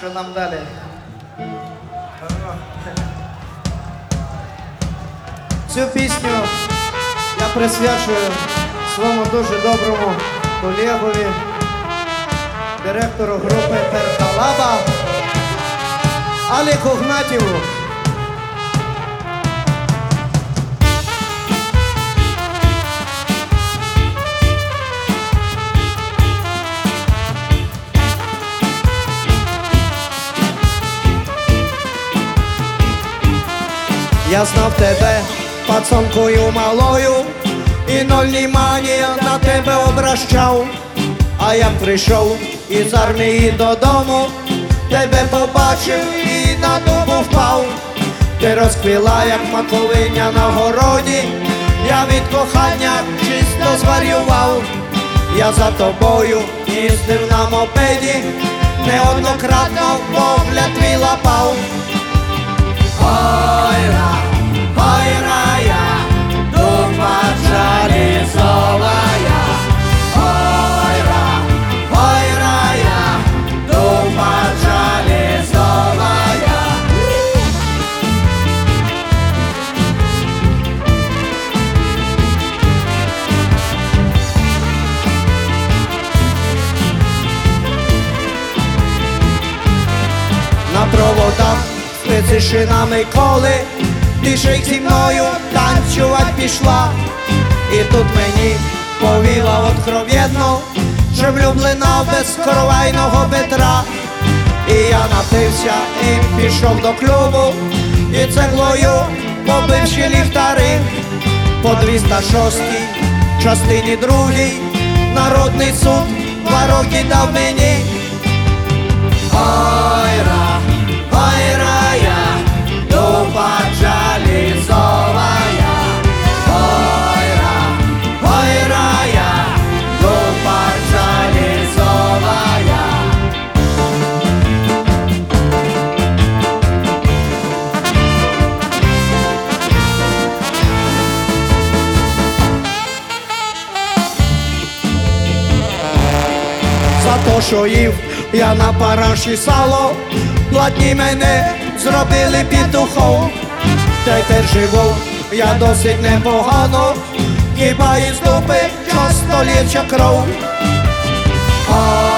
Що нам далі? Цю пісню я присвячую своєму дуже доброму колегові, директору групи Перкалаба Аліку Гнатєву. Я знав тебе пацанкою малою, і ноль внимання на тебе обращав. А я прийшов із армії додому, тебе побачив і на дубу впав. Ти розквіла, як маковиня на городі, я від кохання чисто зварював. Я за тобою їздив на мопеді, неоднократно погляд твій лапав. Ой-ра, ой-ра-я, дума жалізовая. Ой-ра, ой-ра-я, дума жалізовая. На проводах спиці шинами коли ти ж зі мною танцювать пішла. І тут мені повіла откровенно, що влюблена в безкровайного Петра. І я напився і пішов до клубу, і цеглою побивши ліхтари. По 206-й частині 2-й народний суд 2 роки дав мені. Ой-ра, ой-ра-я, дуба жалізовая. Ой-ра, ой-ра-я, дуба жалізовая. За то, що їв я на параші сало, платні мене зробили петухом. Тепер живу я досить непогано, хіба із дупи що століття кров.